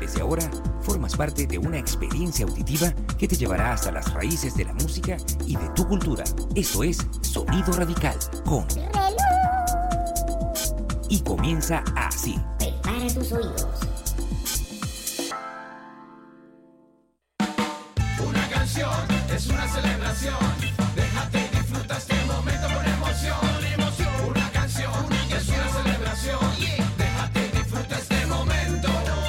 Desde ahora, formas parte de una experiencia auditiva que te llevará hasta las raíces de la música y de tu cultura. Esto es Sonido Radical con Reloj. Y comienza así. Prepara tus oídos. Una canción es una celebración. Déjate y disfruta este momento con emoción. Una canción es una celebración. Déjate y disfruta este momento.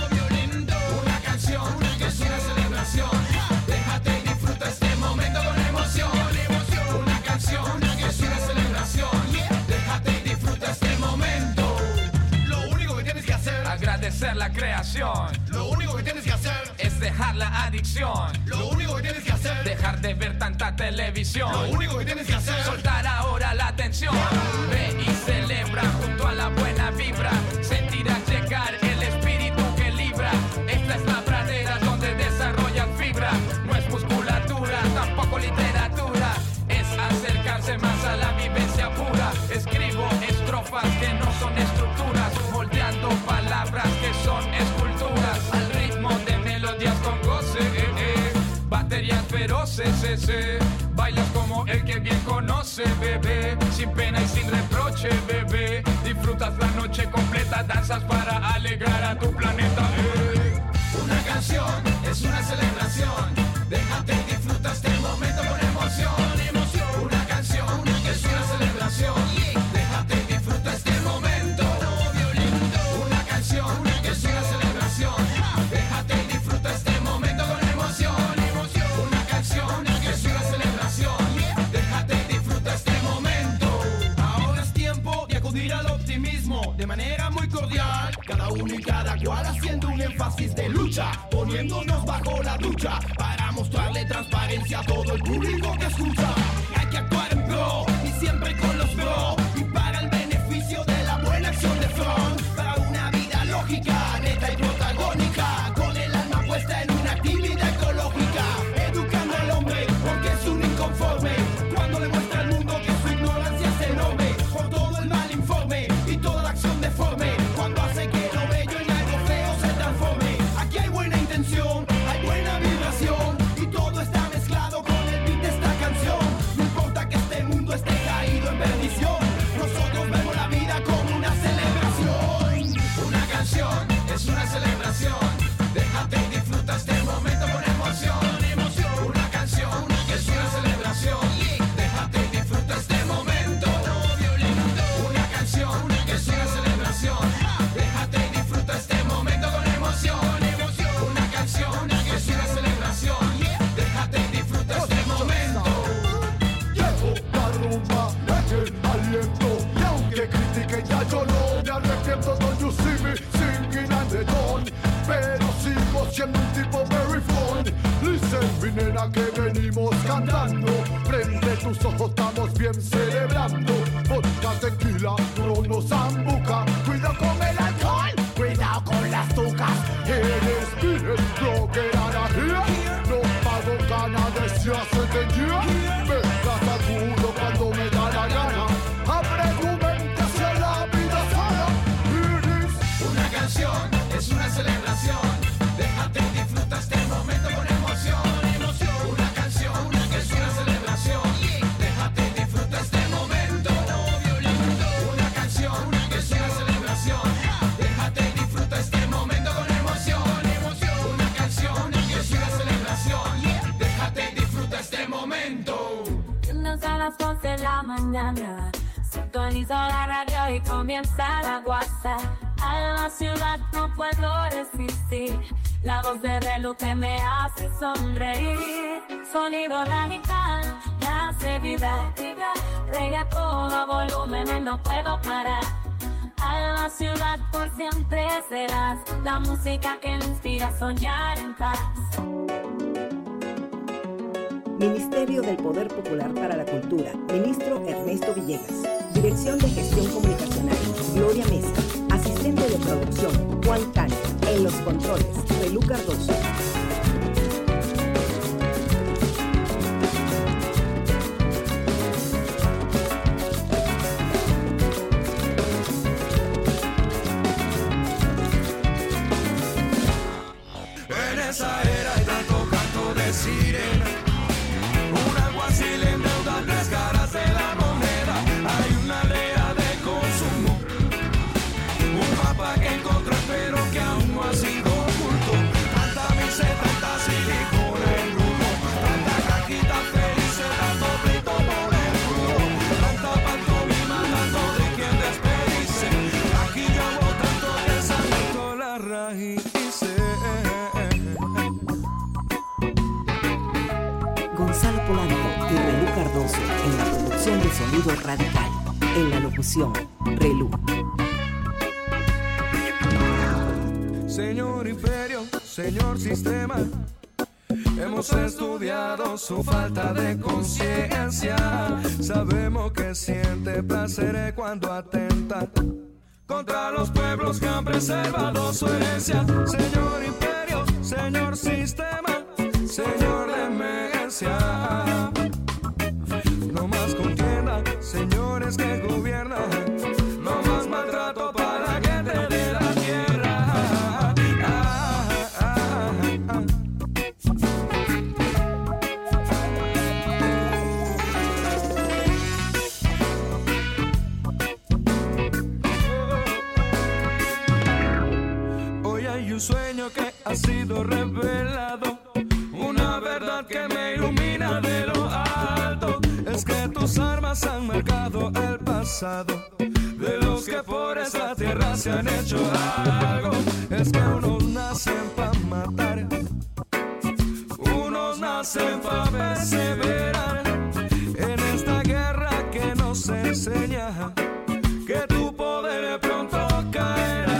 Una canción es una celebración. Déjate y disfruta este momento con emoción. Una canción es una celebración. Déjate y disfruta este momento. Lo único que tienes que hacer, agradecer la creación. lo único que tienes que hacer, Es dejar la adicción. lo único que tienes que hacer, Dejar de ver tanta televisión. lo único que tienes que hacer. Soltar ahora la tensión. Ve y celebra junto a la buena vibra. Sentirás llegar el espíritu que libra. Esta es la pradera donde desarrollan fibra. No es musculatura, tampoco literatura. Es acercarse más a la vivencia pura. Escribo estrofas que no son estructuras. Moldeando palabras que son esculturas. Al ritmo de melodías con goce. Baterías feroces, bailas como el que bien conoce, bebé. Sin pena y sin reproche, bebé. Disfrutas la noche completa, danzas para alegrar a tu planeta. Una canción es una celebración. Déjate y disfruta este momento con emoción. Una canción es una celebración. Déjate y disfruta este momento. Una canción es una celebración. Déjate y disfruta este momento con emoción. Una canción es una celebración. Déjate y disfruta este momento. Ahora es tiempo de acudir al optimismo de manera muy cordial. Cada uno y cada cual haciendo un énfasis de lucha, poniéndonos bajo la ducha para mostrarle transparencia a todo el público que escucha. Hay que actuar en pro y siempre con los bro, y para el beneficio de la buena acción de front, para una vida lógica, neta y protagónica, con el alma puesta en una actividad ecológica, educando al hombre porque es un inconforme, cuando le muestra al mundo que su ignorancia es enorme, por todo el mal informe y toda la acción deforme, cuando hace que lo bello en algo feo se transforme. Aquí hay buena intención, hay buena vibración, y todo está mezclado con el beat de esta canción. No importa que este mundo esté caído en perdición, nosotros vemos la vida como una celebración. Una canción es una celebración. Déjate y disfruta este momento con emoción. Una canción es una celebración. Déjate y disfruta este momento. Una canción es una celebración. Déjate y disfruta este momento con emoción. Una canción es una celebración. Déjate y disfruta este momento. Llevo la rumba, leche, aliento. Y aunque critiquen ya yo no me arrepiento. Don't you see me singing and the dawn. Pero sigo siendo un tipo very fun. Listen, mi nena, que venimos cantando. Prende tus ojos, estamos bien celebrando. Vodka, tequila, no zambuca. Cuidado con el alcohol, cuidado con las tucas. Eres spirit, rocker out of here. No pago ganas de hace year. Me trata duro cuando me da la gana. Abre tu mente hacia la vida sana. Iris. Una canción es una celebración. Déjate y disfruta este momento con emoción. Una canción es una celebración. Déjate y disfruta este momento. Una canción es una celebración. Déjate y disfruta este momento con emoción. Una canción es una celebración. Déjate y disfruta este momento. A las 11 de la mañana sintonizo la radio y comienza la guasa. A la ciudad no puedo resistir, la voz de reloj que me hace sonreír. Sonido radical, me hace vibrar. Reggaetón a volumen y no puedo parar. A la ciudad por siempre serás la música que me inspira a soñar en paz. Ministerio del Poder Popular para la Cultura, Ministro Ernesto Villegas. Dirección de Gestión Comunicacional, Gloria Mesa. Asistente de Producción, Juan Cano. En los controles, Belú Cardoso. ropa que encontró, pero que aún no ha sido oculto. Tanta miseria, tanta silicona en grupo, tanta caquita feliz, tanto pleito por el culo, tanta pantomima, tanto de quien despedirse. Aquí llevo tanto pensamiento las raíces. Gonzalo Polanco y Relú Cardoso en la producción de Sonido Radical. En la locución, Relú. Señor Imperio, señor Sistema, hemos estudiado su falta de conciencia. Sabemos que siente placer cuando atenta contra los pueblos que han preservado su herencia. Señor Imperio, señor Sistema, señor Demencia. No más contienda, señores que gobiernan. No más maltrato para la gente de la tierra. Hoy hay un sueño que ha sido revelado, una verdad que me ilumina de lo alto. Es que tus armas han marcado el pasado de los que por esta tierra se han hecho algo. Es que unos nacen para matar, unos nacen para perseverar en esta guerra que nos enseña que tu poder pronto caerá.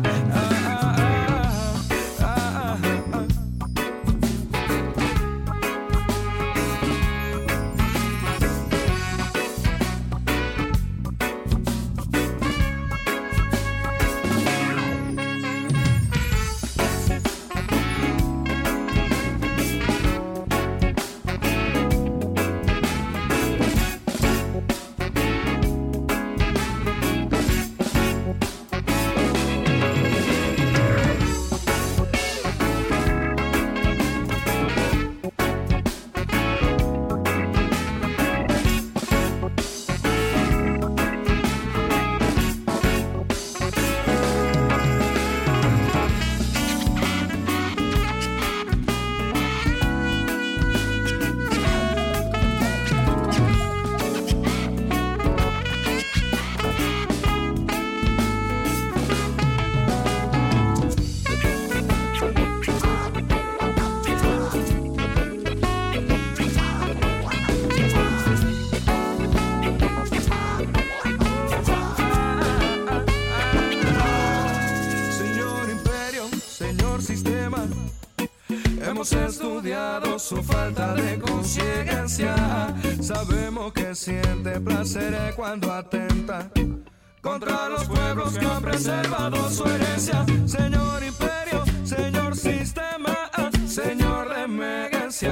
Hemos estudiado su falta de conciencia. Sabemos que siente placer cuando atenta contra los pueblos que han preservado su herencia. Señor Imperio, señor Sistema, señor Demencia.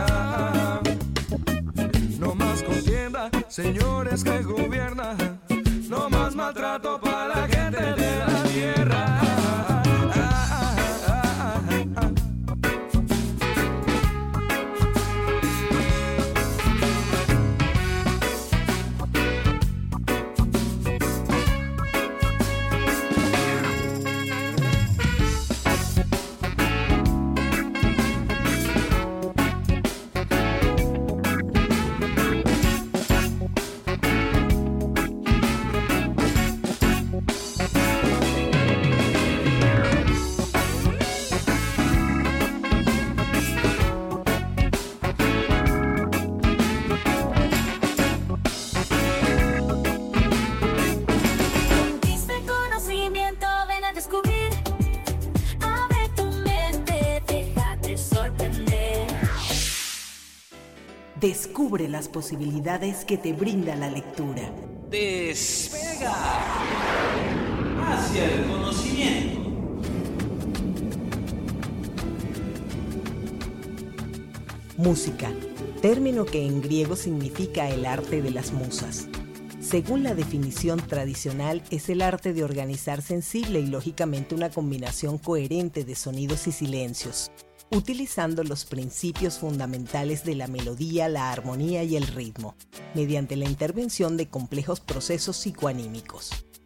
No más contienda, señores que gobiernan. No más maltrato para la gente de la tierra. Descubre las posibilidades que te brinda la lectura. Despega hacia el conocimiento. Música, término que en griego significa el arte de las musas. Según la definición tradicional, es el arte de organizar sensible y lógicamente una combinación coherente de sonidos y silencios, utilizando los principios fundamentales de la melodía, la armonía y el ritmo, mediante la intervención de complejos procesos psicoanímicos.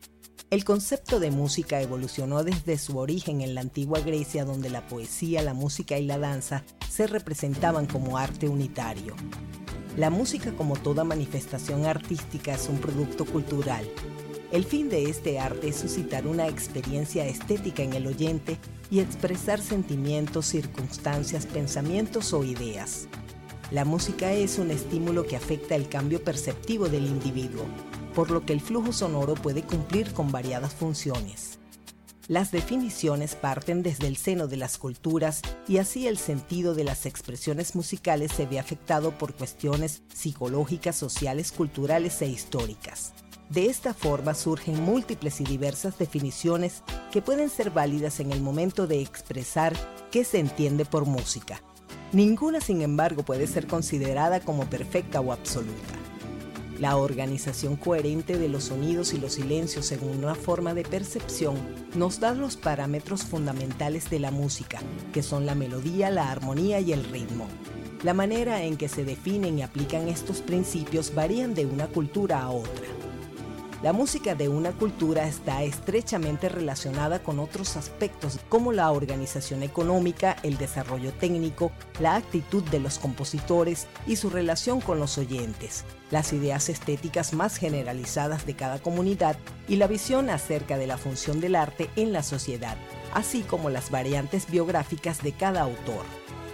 El concepto de música evolucionó desde su origen en la antigua Grecia, donde la poesía, la música y la danza se representaban como arte unitario. La música, como toda manifestación artística, es un producto cultural. El fin de este arte es suscitar una experiencia estética en el oyente y expresar sentimientos, circunstancias, pensamientos o ideas. La música es un estímulo que afecta el cambio perceptivo del individuo, por lo que el flujo sonoro puede cumplir con variadas funciones. Las definiciones parten desde el seno de las culturas y así el sentido de las expresiones musicales se ve afectado por cuestiones psicológicas, sociales, culturales e históricas. De esta forma surgen múltiples y diversas definiciones que pueden ser válidas en el momento de expresar qué se entiende por música. Ninguna, sin embargo, puede ser considerada como perfecta o absoluta. La organización coherente de los sonidos y los silencios según una forma de percepción nos da los parámetros fundamentales de la música, que son la melodía, la armonía y el ritmo. La manera en que se definen y aplican estos principios varían de una cultura a otra. La música de una cultura está estrechamente relacionada con otros aspectos como la organización económica, el desarrollo técnico, la actitud de los compositores y su relación con los oyentes, las ideas estéticas más generalizadas de cada comunidad y la visión acerca de la función del arte en la sociedad, así como las variantes biográficas de cada autor.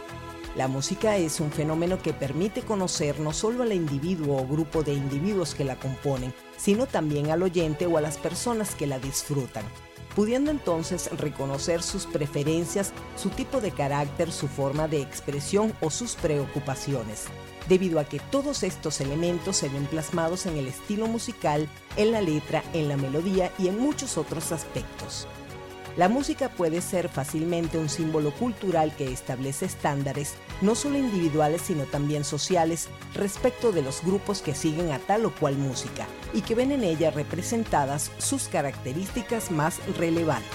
La música es un fenómeno que permite conocer no solo al individuo o grupo de individuos que la componen, sino también al oyente o a las personas que la disfrutan, pudiendo entonces reconocer sus preferencias, su tipo de carácter, su forma de expresión o sus preocupaciones, debido a que todos estos elementos se ven plasmados en el estilo musical, en la letra, en la melodía y en muchos otros aspectos. La música puede ser fácilmente un símbolo cultural que establece estándares, no solo individuales sino también sociales, respecto de los grupos que siguen a tal o cual música y que ven en ella representadas sus características más relevantes.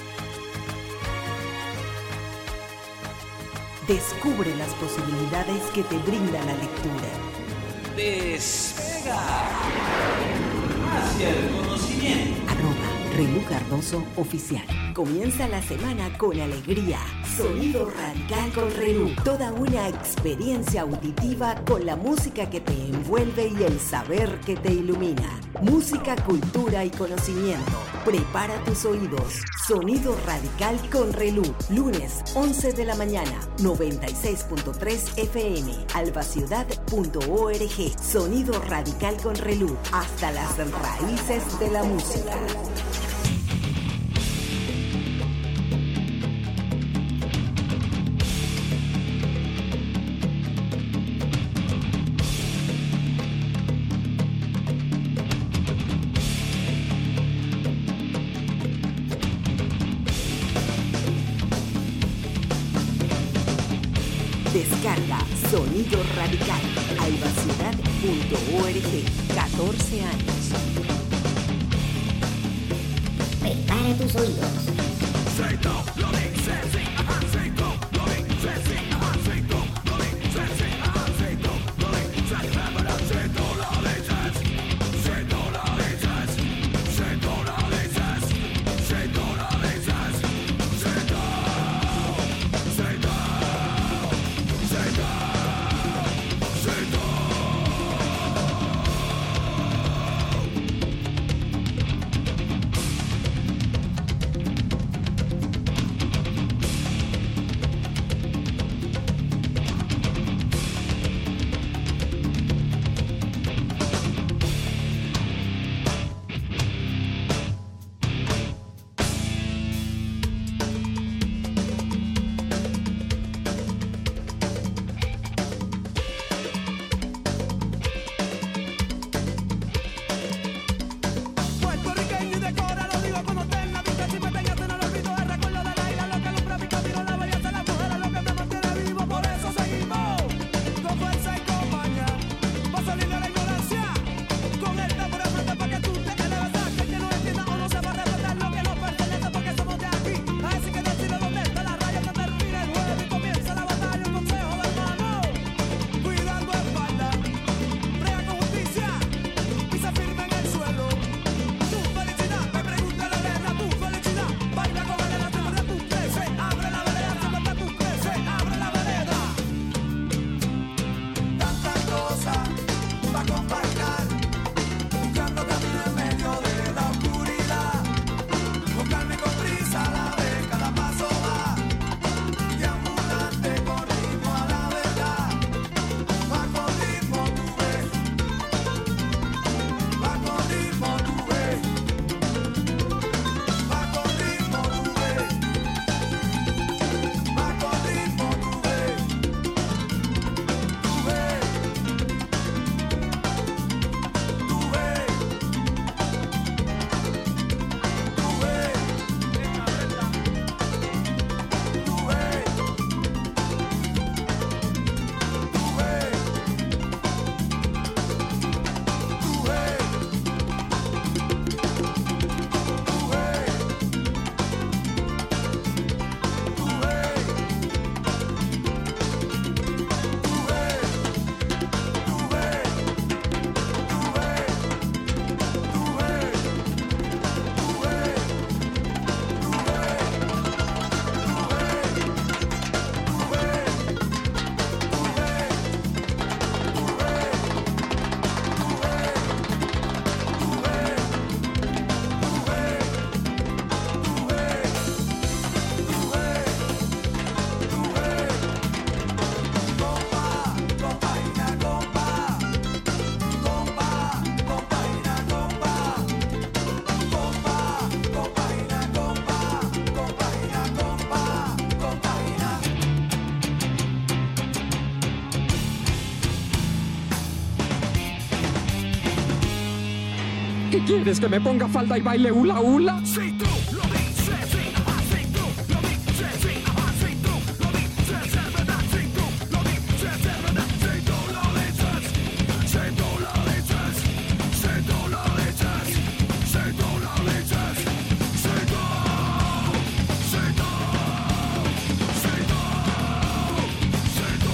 Descubre las posibilidades que te brinda la lectura. Despega hacia el conocimiento. @Relú Cardoso Oficial. Comienza la semana con alegría. Sonido Radical con Relú. Toda una experiencia auditiva con la música que te envuelve y el saber que te ilumina. Música, cultura y conocimiento. Prepara tus oídos. Sonido Radical con Relú. Lunes, 11 de la mañana, 96.3 FM. albaciudad.org. Sonido Radical con Relú. Hasta las raíces de la música. Descarga Sonido Radical. albaciudad.org. 14 años. Prepara tus oídos. ¿Quieres que me ponga falda y baile hula hula? Si tú lo dices, sí, ajá, si tú lo dices, sí, ajá, si tú lo dices, es verdad, si tú lo dices, es verdad, si tú lo dices, si tú lo dices, si tú lo dices, si tú lo dices, si tú, si tú, si tú, si tú.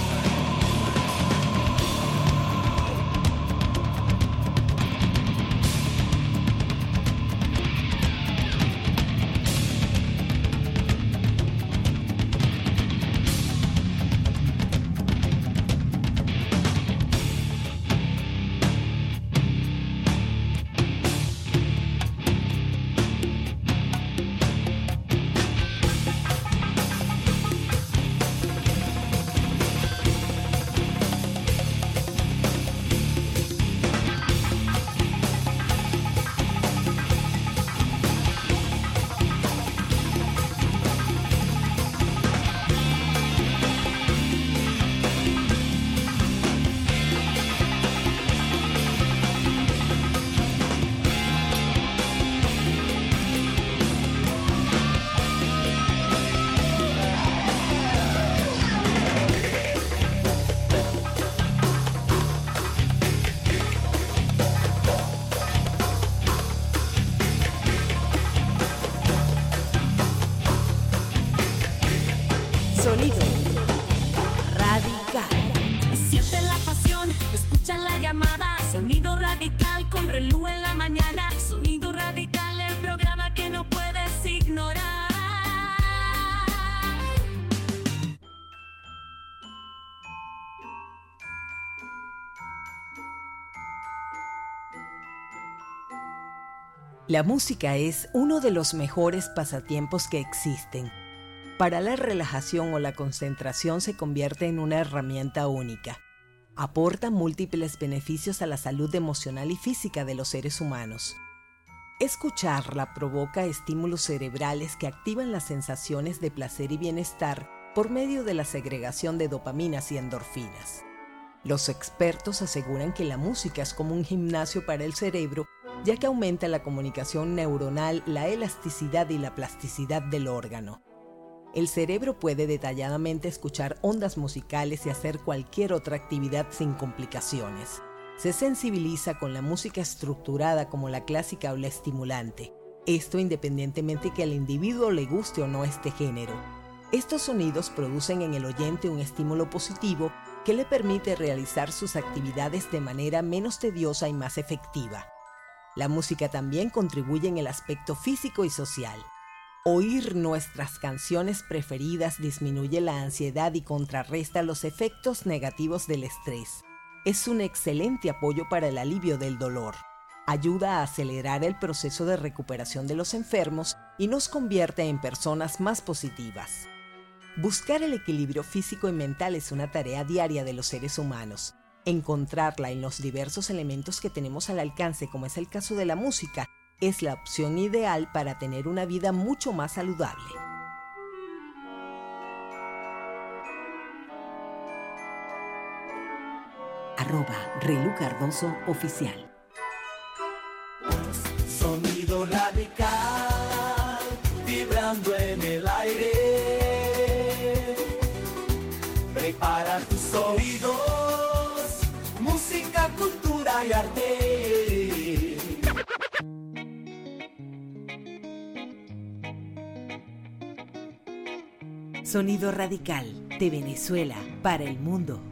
Sonido radical. Siente la pasión, escucha la llamada. Sonido radical con Relú en la mañana. Sonido radical, el programa que no puedes ignorar. La música es uno de los mejores pasatiempos que existen. Para la relajación o la concentración se convierte en una herramienta única. Aporta múltiples beneficios a la salud emocional y física de los seres humanos. Escucharla provoca estímulos cerebrales que activan las sensaciones de placer y bienestar por medio de la segregación de dopaminas y endorfinas. Los expertos aseguran que la música es como un gimnasio para el cerebro, ya que aumenta la comunicación neuronal, la elasticidad y la plasticidad del órgano. El cerebro puede detalladamente escuchar ondas musicales y hacer cualquier otra actividad sin complicaciones. Se sensibiliza con la música estructurada como la clásica o la estimulante. Esto independientemente que al individuo le guste o no este género. Estos sonidos producen en el oyente un estímulo positivo que le permite realizar sus actividades de manera menos tediosa y más efectiva. La música también contribuye en el aspecto físico y social. Oír nuestras canciones preferidas disminuye la ansiedad y contrarresta los efectos negativos del estrés. Es un excelente apoyo para el alivio del dolor. Ayuda a acelerar el proceso de recuperación de los enfermos y nos convierte en personas más positivas. Buscar el equilibrio físico y mental es una tarea diaria de los seres humanos. Encontrarla en los diversos elementos que tenemos al alcance, como es el caso de la música, es la opción ideal para tener una vida mucho más saludable. @Relú Cardoso Oficial. Sonido radical, vibrando en el aire. Prepara tus oídos, música, cultura y arte. Sonido radical de Venezuela para el mundo.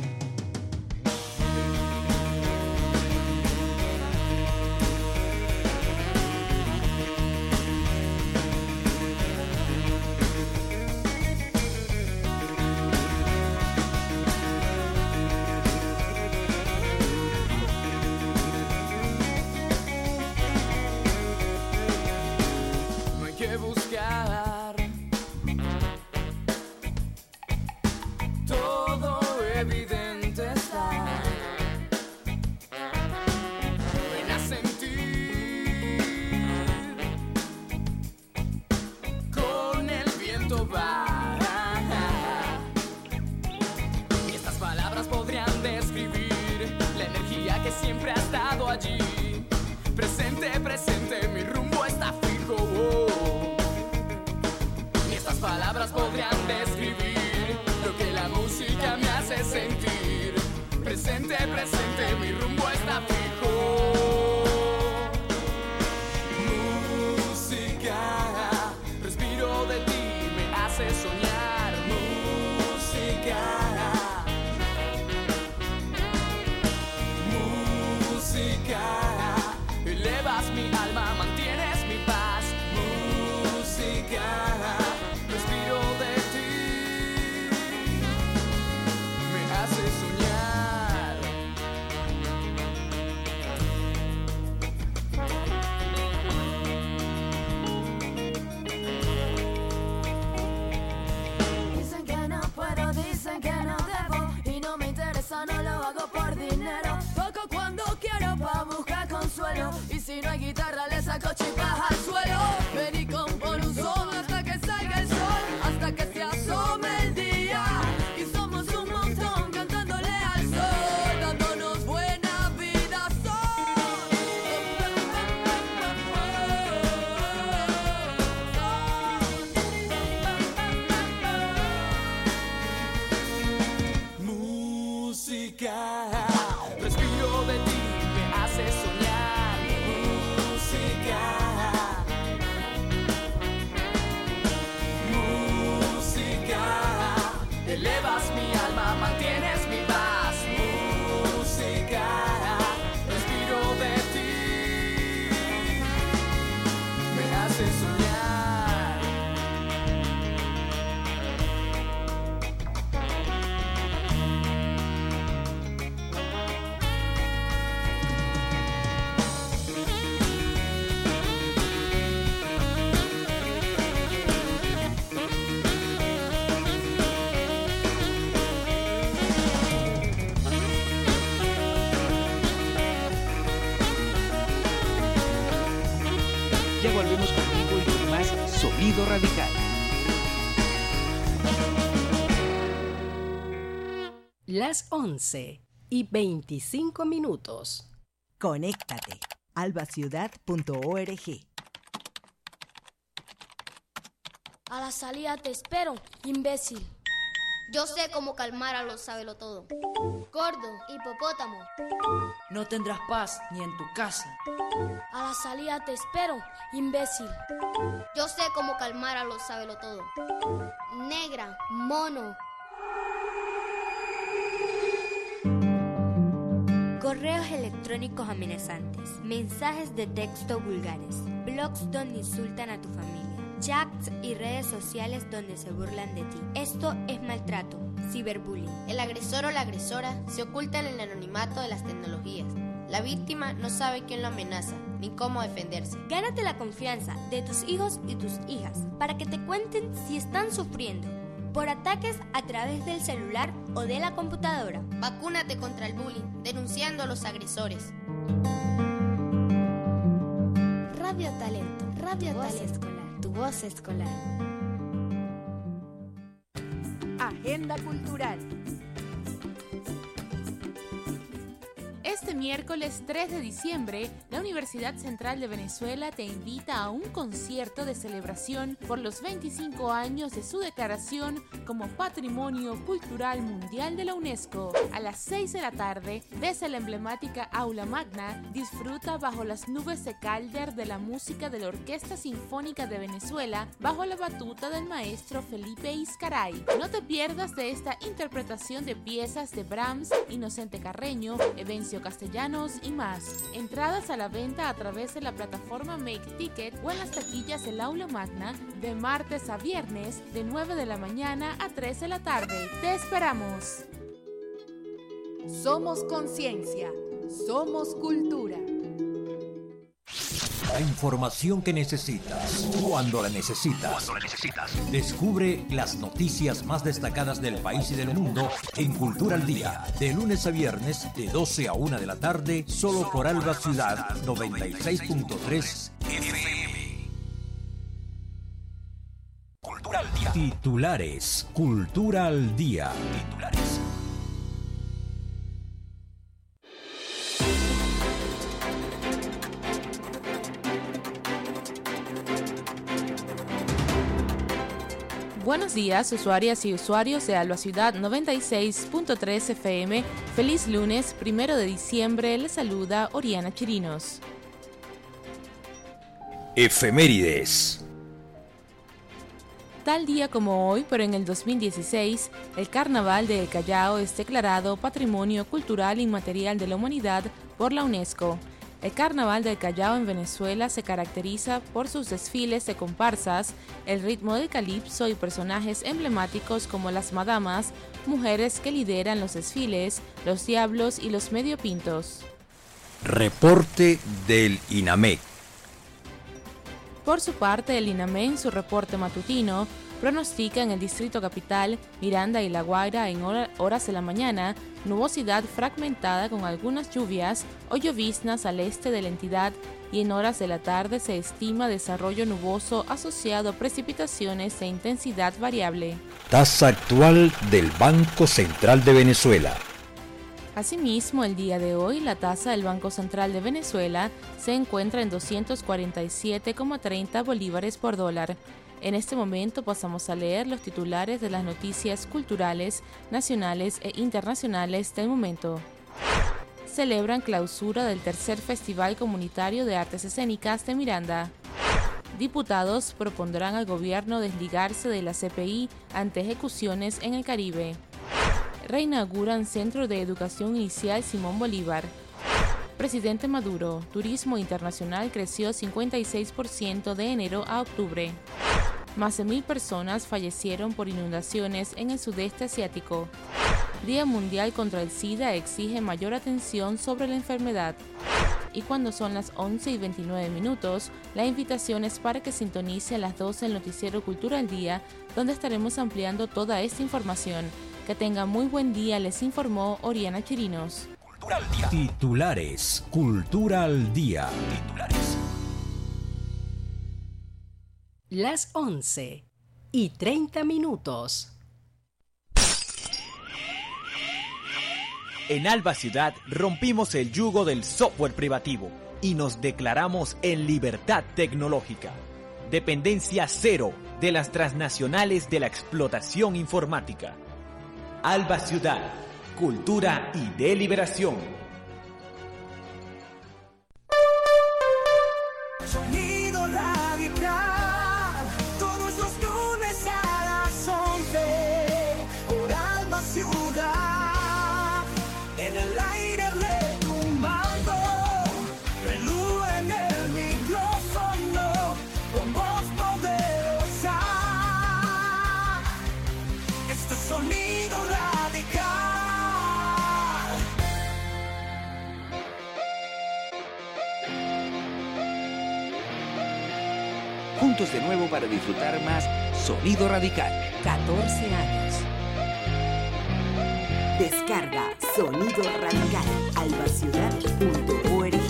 No hay que buscar, todo evidente está. Ven a sentir, con el viento va. Y estas palabras podrían describir la energía que siempre ha estado allí, presente palabras podrían describir lo que la música me hace sentir. Presente, presente, mi rumbo está fijo. Música, respiro de ti, me hace soñar. Música, música, elevas mi alma, mantienes mi paz. Música, respiro de ti, me hace soñar. Dicen que no puedo, dicen que no debo, y no me interesa, no lo hago por dinero. Toco cuando quiero pa' buscar consuelo, y si no hay guitarra le saco chispas al suelo. Ven y compon un son hasta que salga el sol, hasta que se asome el día. Y somos un montón cantándole al sol, dándonos buena vida. Música, respiro de ti, me hace soñar. Música, música, elevas mi alma, mantienes mi paz. Música, respiro de ti, me hace soñar. Ya volvemos contigo y con más Sonido Radical. Las 11:25. Conéctate. albaciudad.org. A la salida te espero, imbécil. Yo sé cómo calmar a los sabelotodo. Gordo, hipopótamo. No tendrás paz ni en tu casa. A la salida te espero, imbécil. Yo sé cómo calmar a los sabelotodo. Negra, mono. Correos electrónicos amenazantes, mensajes de texto vulgares, blogs donde insultan a tu familia, chats y redes sociales donde se burlan de ti. Esto es maltrato, ciberbullying. El agresor o la agresora se oculta en el anonimato de las tecnologías. La víctima no sabe quién lo amenaza, ni cómo defenderse. Gánate la confianza de tus hijos y tus hijas para que te cuenten si están sufriendo por ataques a través del celular o de la computadora. Vacúnate contra el bullying, denunciando a los agresores. Radio Talento, Radio Talento. Escolar, tu voz escolar. Agenda cultural. Este miércoles 3 de diciembre, la Universidad Central de Venezuela te invita a un concierto de celebración por los 25 años de su declaración como Patrimonio Cultural Mundial de la UNESCO. A las 6 de la tarde, desde la emblemática Aula Magna, disfruta bajo las nubes de Calder de la música de la Orquesta Sinfónica de Venezuela, bajo la batuta del maestro Felipe Izcaray. No te pierdas de esta interpretación de piezas de Brahms, Inocente Carreño, Evencio Castellanos y más. Entradas a la venta a través de la plataforma Make Ticket o en las taquillas del Aula Magna de martes a viernes de 9 de la mañana a 3 de la tarde. ¡Te esperamos! Somos conciencia, somos cultura. La información que necesitas, cuando la necesitas. Descubre las noticias más destacadas del país y del mundo en Cultura al Día, de lunes a viernes, de 12 a 1 de la tarde, solo por Alba Ciudad 96.3 FM. Cultura al Día. Titulares. Cultura al Día. Titulares. Buenos días, usuarias y usuarios de Alba Ciudad 96.3 FM. Feliz lunes, 1 de diciembre. Les saluda Oriana Chirinos. Efemérides. Tal día como hoy, pero en el 2016, el Carnaval de El Callao es declarado Patrimonio Cultural Inmaterial de la Humanidad por la UNESCO. El Carnaval del Callao en Venezuela se caracteriza por sus desfiles de comparsas, el ritmo del calipso y personajes emblemáticos como las madamas, mujeres que lideran los desfiles, los diablos y los mediopintos. Reporte del INAMEC. Por su parte, el INAME en su reporte matutino pronostica en el Distrito Capital, Miranda y La Guaira en horas de la mañana nubosidad fragmentada con algunas lluvias o lloviznas al este de la entidad y en horas de la tarde se estima desarrollo nuboso asociado a precipitaciones de intensidad variable. Tasa actual del Banco Central de Venezuela. Asimismo, el día de hoy, la tasa del Banco Central de Venezuela se encuentra en 247,30 bolívares por dólar. En este momento pasamos a leer los titulares de las noticias culturales, nacionales e internacionales del momento. Celebran clausura del tercer Festival Comunitario de Artes Escénicas de Miranda. Diputados propondrán al gobierno desligarse de la CPI ante ejecuciones en el Caribe. Reinauguran Centro de Educación Inicial Simón Bolívar. Presidente Maduro, turismo internacional creció 56% de enero a octubre. Más de 1,000 personas fallecieron por inundaciones en el sudeste asiático. Día Mundial contra el SIDA exige mayor atención sobre la enfermedad. Y cuando son las 11:29, la invitación es para que sintonice a las 12 el noticiero Cultura al Día, donde estaremos ampliando toda esta información. Que tenga muy buen día, les informó Oriana Chirinos. Titulares, Cultura al Día. Titulares. Las 11:30. En Alba Ciudad rompimos el yugo del software privativo y nos declaramos en libertad tecnológica. Dependencia cero de las transnacionales de la explotación informática. Alba Ciudad, cultura y deliberación. Sonido radical, todos los lunes a las 11, por Alba Ciudad, en el aire retumbando, relú en el micrófono, con voz poderosa, este sonido radical. Juntos de nuevo para disfrutar más Sonido Radical. 14 años. Descarga Sonido Radical, albaciudad.org.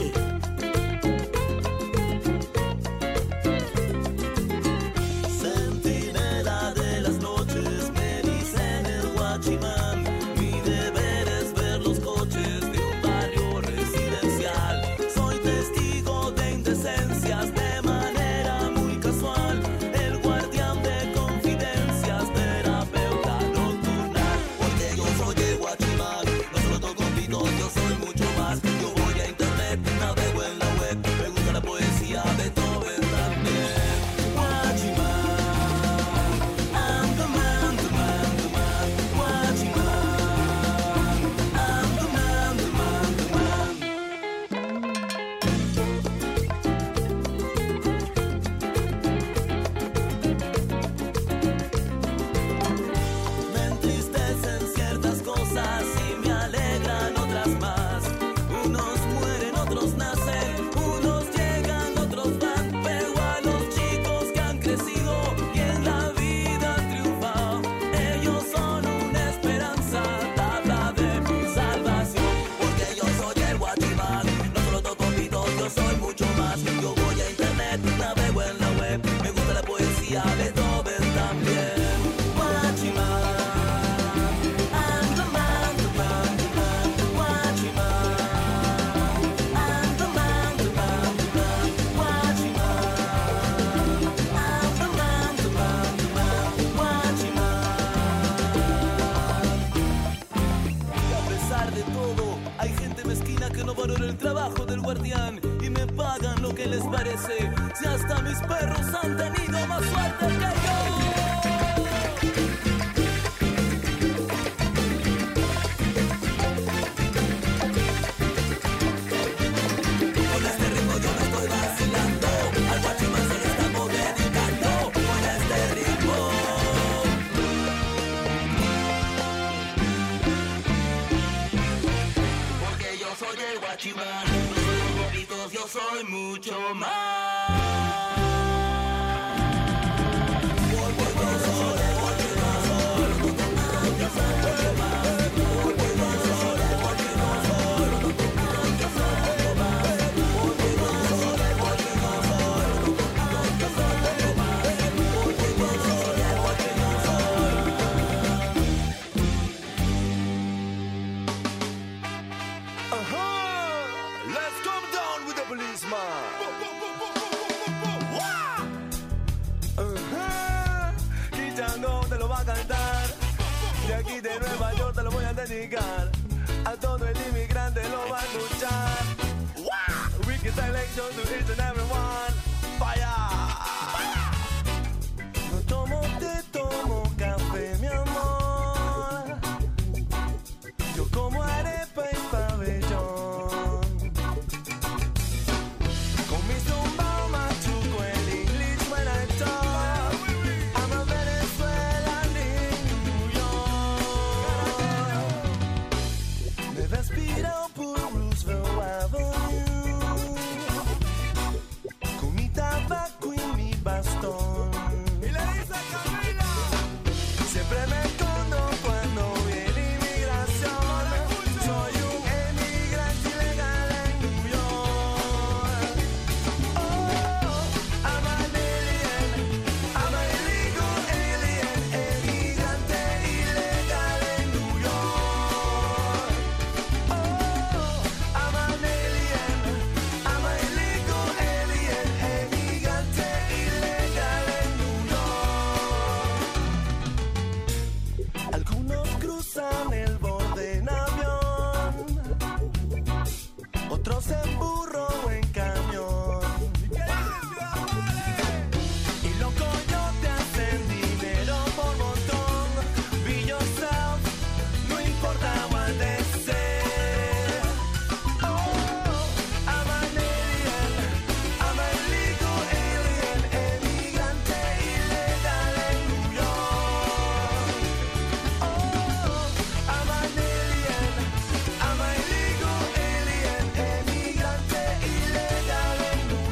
Centinela de las noches, me dicen el guachimán. Mi deber es ver los coches de un barrio residencial. Soy testigo de indecencias de manera muy casual. El guardián de confidencias, terapeuta nocturnal. Porque yo soy el guachimán, no solo toco pitos, yo soy mucho más. Yo voy a internet, navego en la web, me gusta la poesía, Beethoven también. Guachimán, I'm the man, the man, the man. Guachimán. guardián y me pagan lo que les parece. Si hasta mis perros han tenido más suerte que yo. Yo soy mucho más. De Nueva York te lo voy a dedicar. A todo el inmigrante lo va a escuchar. Wicked selection to each and everyone. Fire. No tomo, te tomo café, mi amor. Yo como arepa y pabellón. Con mi zumba machuco el English when I talk. I'm a Venezuelan in New York. Me respiro por Roosevelt Avenue, con mi tabaco y mi bastón. Y le dice Camila, siempre me escondo cuando viene inmigración. Soy un emigrante ilegal en New York. Oh, I'm an alien, I'm an illegal alien, emigrante ilegal en New York. Oh, I'm an alien, I'm an illegal alien, emigrante ilegal en New York. Algunos cruzan el borde en avión, otros en burro o en camión. Y los coyotes hacen dinero por montón. Be yourself, no importa what they say. Oh, I'm an alien, I'm an illegal alien, emigrante ilegal en New York. Oh, I'm an alien, I'm an illegal alien, emigrante ilegal en New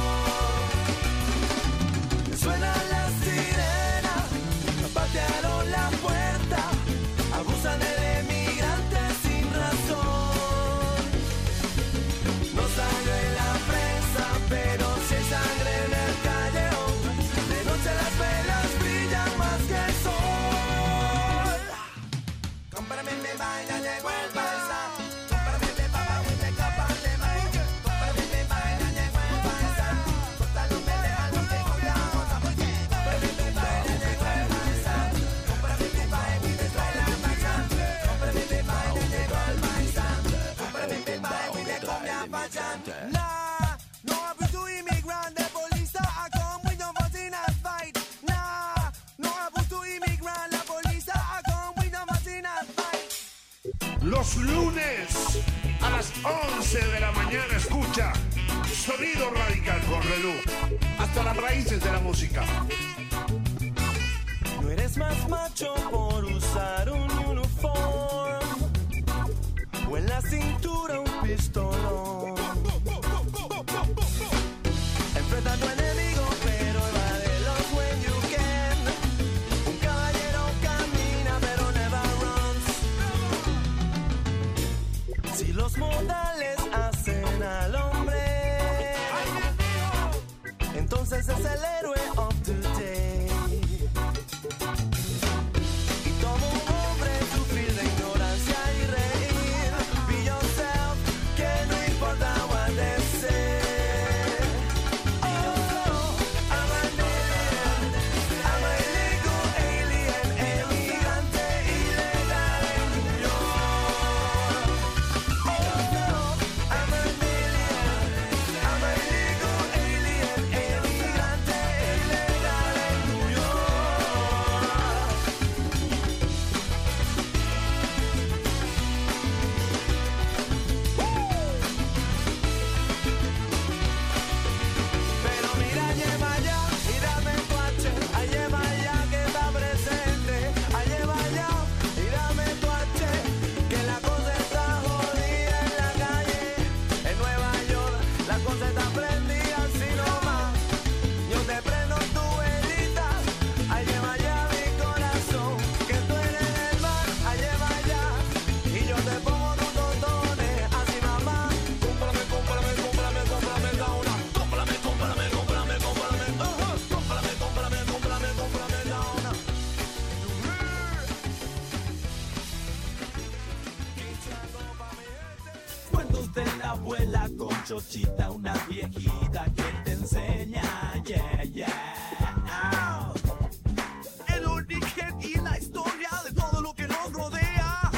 York. Suena la sirena, patearon la puerta, abusan del emigrante sin razón. No sangre en la prensa, pero sí hay sangre en el callejón. De noche las velas brillan más que el sol. Cómprame mi vaina, llegó el paisa. Cómprame mi papa, with the cup of the mic. Cómprame mi vaina, llegó el paisa. Cómpralo, me deja lo que copiamos. Cómprame mi vaina, llegó el paisa. Cómprame mi vaina, y me trae la paisa. Cómprame mi vaina, llegó el paisa. Cómprame mi vaina, y me come a paisa. Nah, no happy to immigrant, the police are come with no fussing and fight. Nah, no happy to immigrant, la police are come with no fussing and fight. Los lunes a las 11 de la mañana escucha Sonido Radical con Relú. Hasta las raíces de la música. No eres más macho por usar un uniforme o en la cintura un pistolón. Enfrenta a tu enemigo, pero evádelos when you can. Un caballero camina, pero never runs. Si los modales hacen al hombre, entonces es el héroe of today. Y todo un hombre sufrir de ignorancia y reír. Be yourself, que no importa la abuela con Chochita, una viejita que te enseña, yeah, yeah. El origen y la historia de todo lo que nos rodea.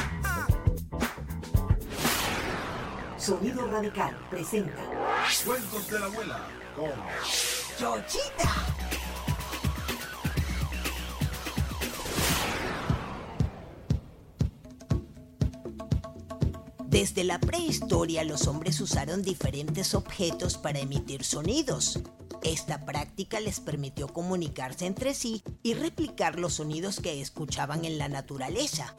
Sonido Radical presenta Cuentos de la abuela con Chochita. Desde la prehistoria los hombres usaron diferentes objetos para emitir sonidos. Esta práctica les permitió comunicarse entre sí y replicar los sonidos que escuchaban en la naturaleza.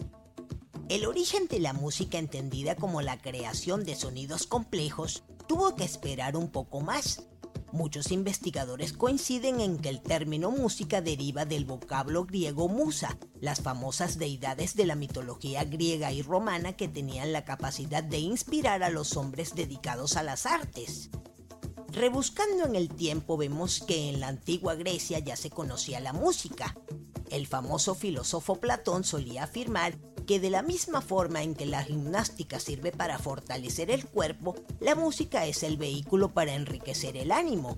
El origen de la música, entendida como la creación de sonidos complejos, tuvo que esperar un poco más. Muchos investigadores coinciden en que el término música deriva del vocablo griego musa, las famosas deidades de la mitología griega y romana que tenían la capacidad de inspirar a los hombres dedicados a las artes. Rebuscando en el tiempo vemos que en la antigua Grecia ya se conocía la música. El famoso filósofo Platón solía afirmar que de la misma forma en que la gimnástica sirve para fortalecer el cuerpo, la música es el vehículo para enriquecer el ánimo.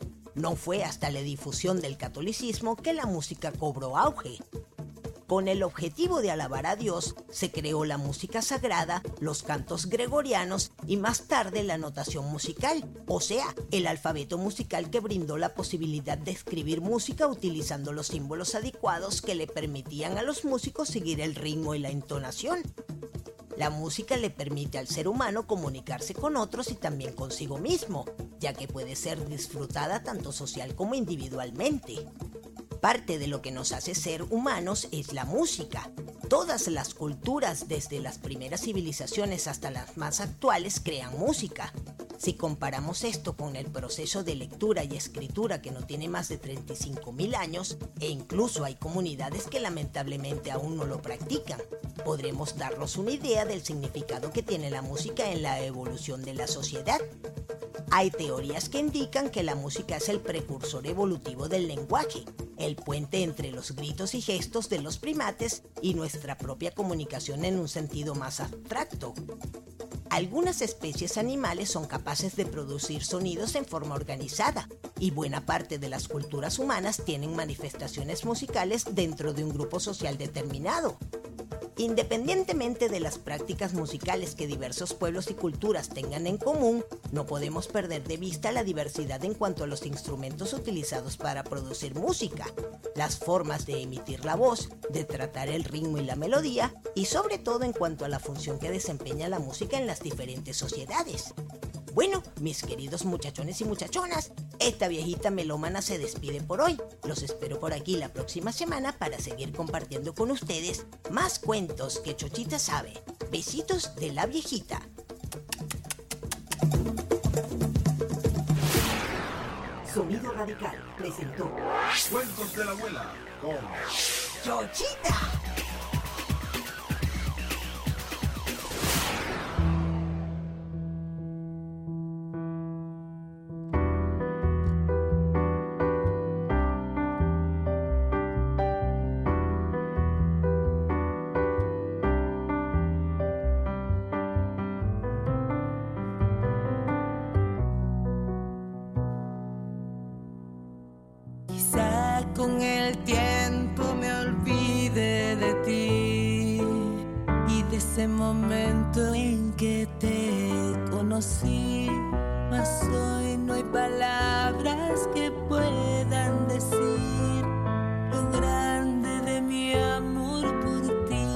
No fue hasta la difusión del catolicismo que la música cobró auge. Con el objetivo de alabar a Dios, se creó la música sagrada, los cantos gregorianos y más tarde la notación musical, o sea, el alfabeto musical que brindó la posibilidad de escribir música utilizando los símbolos adecuados que le permitían a los músicos seguir el ritmo y la entonación. La música le permite al ser humano comunicarse con otros y también consigo mismo, ya que puede ser disfrutada tanto social como individualmente. Parte de lo que nos hace ser humanos es la música. Todas las culturas, desde las primeras civilizaciones hasta las más actuales, crean música. Si comparamos esto con el proceso de lectura y escritura que no tiene más de 35.000 años, e incluso hay comunidades que lamentablemente aún no lo practican, podremos darnos una idea del significado que tiene la música en la evolución de la sociedad. Hay teorías que indican que la música es el precursor evolutivo del lenguaje, el puente entre los gritos y gestos de los primates y nuestra propia comunicación en un sentido más abstracto. Algunas especies animales son capaces de producir sonidos en forma organizada, y buena parte de las culturas humanas tienen manifestaciones musicales dentro de un grupo social determinado. Independientemente de las prácticas musicales que diversos pueblos y culturas tengan en común, no podemos perder de vista la diversidad en cuanto a los instrumentos utilizados para producir música, las formas de emitir la voz, de tratar el ritmo y la melodía, y sobre todo en cuanto a la función que desempeña la música en las diferentes sociedades. Bueno, mis queridos muchachones y muchachonas, esta viejita melómana se despide por hoy. Los espero por aquí la próxima semana para seguir compartiendo con ustedes más cuentos que Chochita sabe. Besitos de la viejita. Sonido Radical presentó Cuentos de la abuela con Chochita. Con el tiempo me olvidé de ti y de ese momento en que te conocí, mas hoy no hay palabras que puedan decir lo grande de mi amor por ti.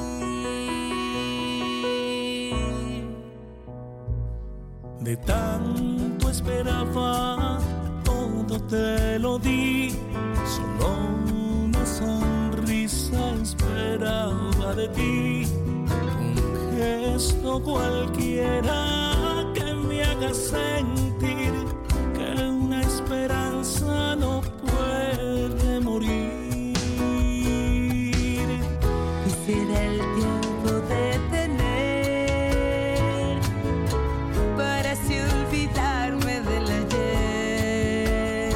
De tanto esperaba, todo te lo di. Solo una sonrisa esperaba de ti, un gesto cualquiera que me haga sentir que una esperanza no puede morir. Quisiera el tiempo detener para así olvidarme del ayer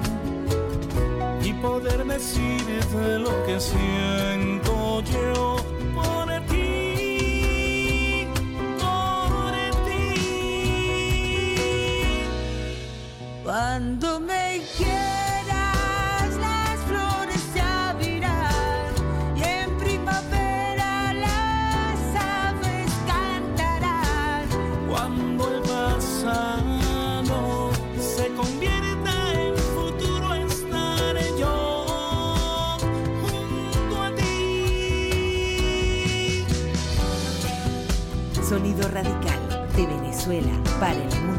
y poder decirte lo que siento yo por ti, por ti. Cuando me quieras las flores se abrirán y en primavera las aves cantarán. Cuando el pasado se convierta en futuro, estaré yo junto a ti. Sonido radical de Venezuela para el mundo.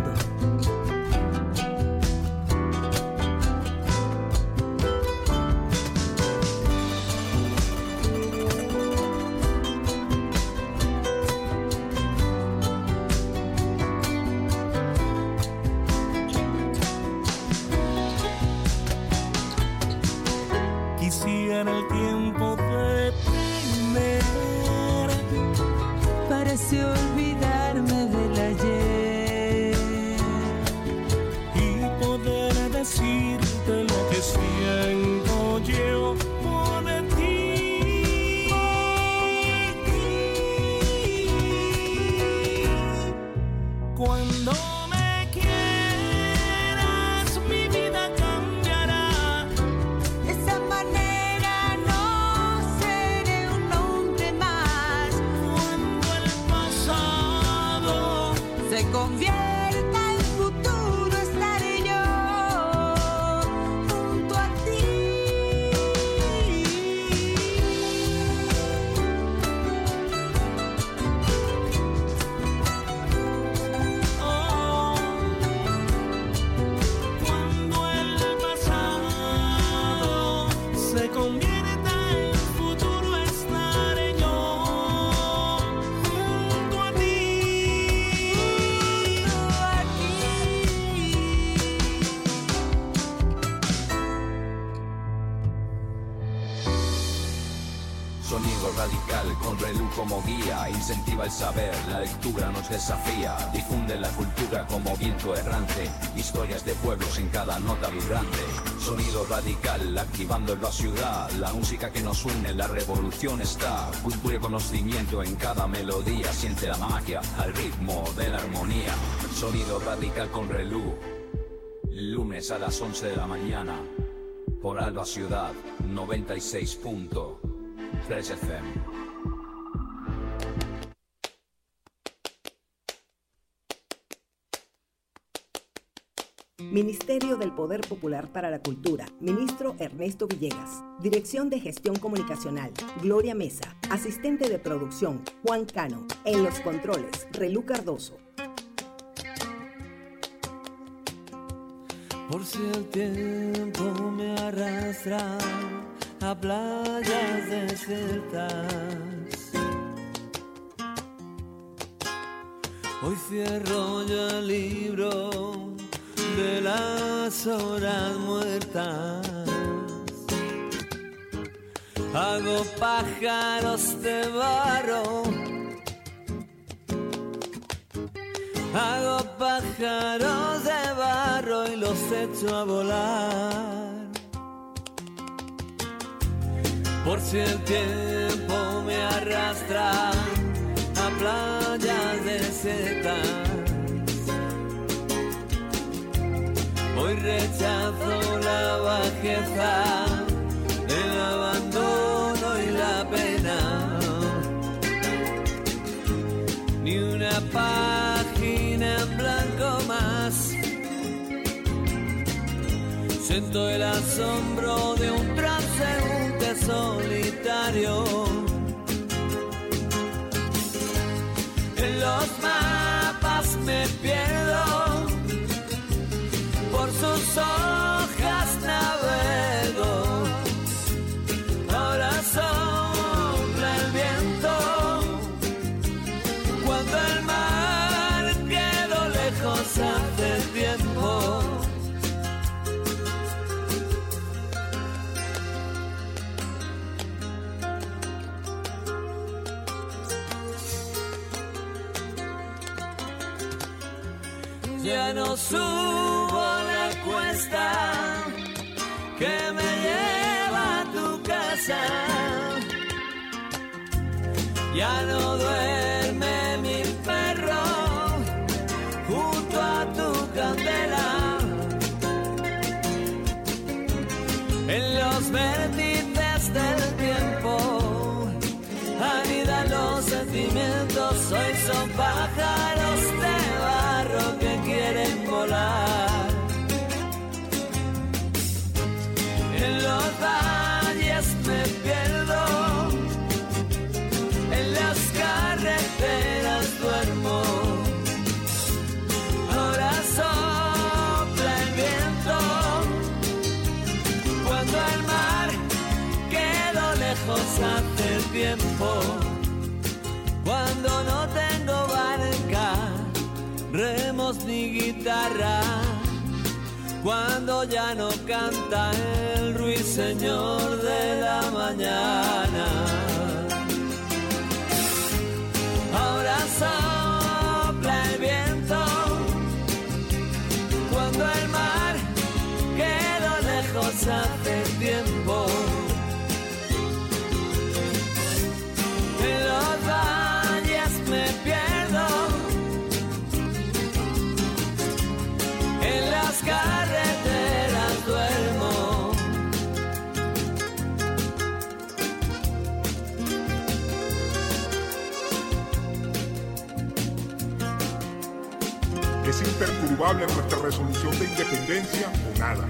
Quisiera el tiempo detener para así olvidarme del ayer y poder decirte lo que siento yo por ti. Cuando me quieras, mi vida cambiará. de esa manera no seré un hombre más. Cuando el pasado Se convierta en futuro, estaré yo junto a ti. oh, cuando el pasado se convierta en futuro, estaré yo junto a ti. Sonido radical con Relú como guía, incentiva el saber, la lectura nos desafía, difunde la cultura como viento errante, historias de pueblos en cada nota vibrante. Sonido radical activando la ciudad, la música que nos une, la revolución está, cultura y conocimiento en cada melodía, siente la magia al ritmo de la armonía. Sonido radical con Relú, lunes a las 11 de la mañana, por Alba Ciudad 96.3 FM. Ministerio del Poder Popular para la Cultura, Ministro Ernesto Villegas. Dirección de Gestión Comunicacional, Gloria Mesa. Asistente de Producción, Juan Cano. En los controles, Relú Cardoso. Por si el tiempo me arrastra a playas desiertas, hoy cierro yo el libro de las horas muertas. Hago pájaros de barro, hago pájaros de barro y los echo a volar. Por si el tiempo me arrastra a playas desiertas, hoy rechazo la bajeza, el abandono y la pena. Ni una página en blanco más. Siento el asombro de un transeúnte solitario. En los mapas me pierdo, por sus hojas navego. Ahora sopla el viento, cuando el mar quedó lejos hace tiempo. Ya no subo la cuesta que me lleva a tu casa. Ya no duerme mi perro junto a tu candela. soy son pájaros de barro que quieren volar. En los valles me pierdo, en las carreteras duermo. Ahora sopla el viento, cuando el mar quedó lejos hace tiempo. Cuando no tengo barca, remos ni guitarra, cuando ya no canta el ruiseñor de la mañana. Ahora sopla el viento, cuando el mar quedó lejos hace tiempo. En los valles me pierdo, en las carreteras duermo. ¿Es imperturbable nuestra resolución de independencia o nada?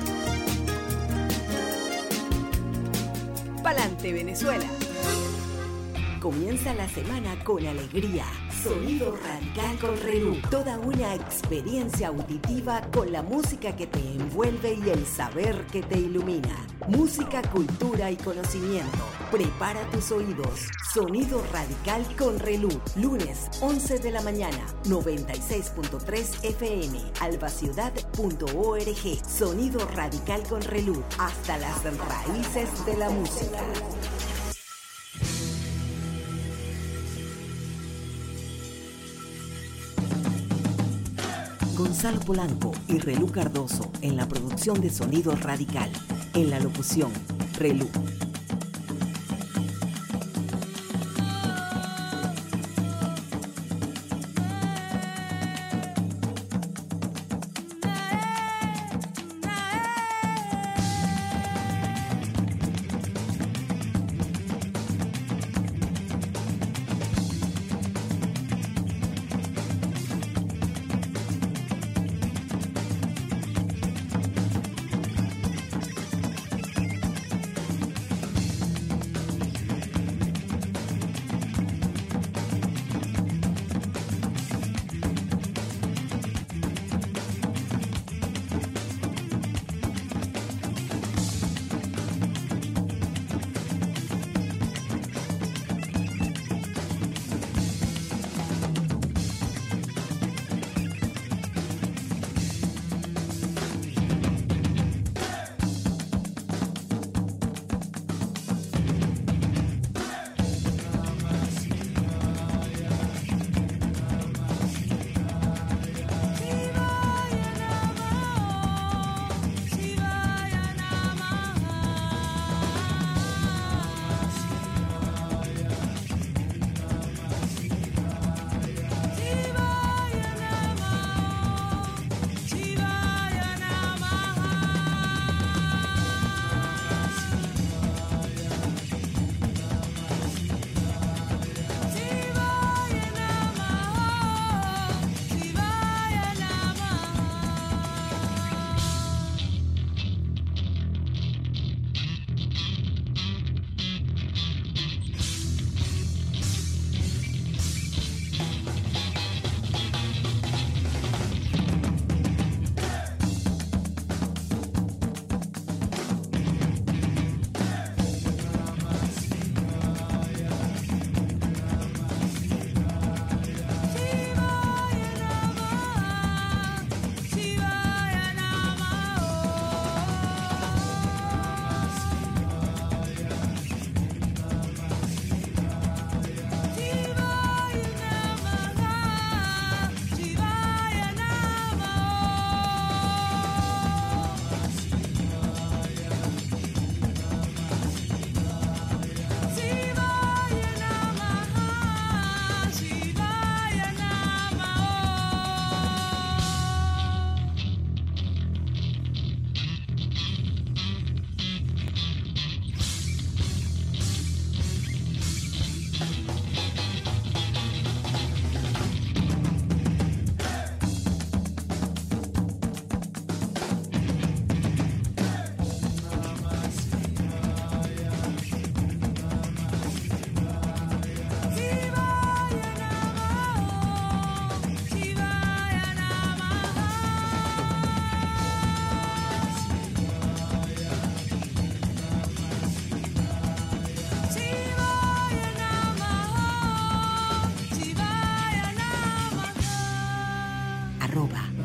Pa'lante, Venezuela. Comienza la semana con alegría. Sonido Radical con Relú. Toda una experiencia auditiva con la música que te envuelve y el saber que te ilumina. Música, cultura y conocimiento. Prepara tus oídos. Sonido Radical con Relú. Lunes, 11 de la mañana, 96.3 FM. albaciudad.org. Sonido Radical con Relú. Hasta las raíces de la música. Gonzalo Polanco y Relú Cardoso en la producción de Sonido Radical. En la locución, Relú.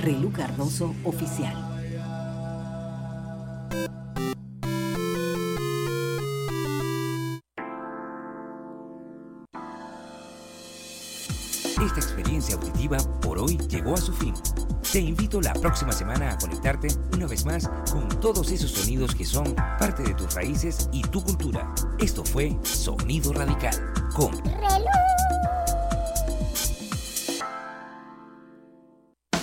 Relu Cardoso Oficial. Esta experiencia auditiva por hoy llegó a su fin. Te invito la próxima semana a conectarte una vez más con todos esos sonidos que son parte de tus raíces y tu cultura. Esto fue Sonido Radical con Relu.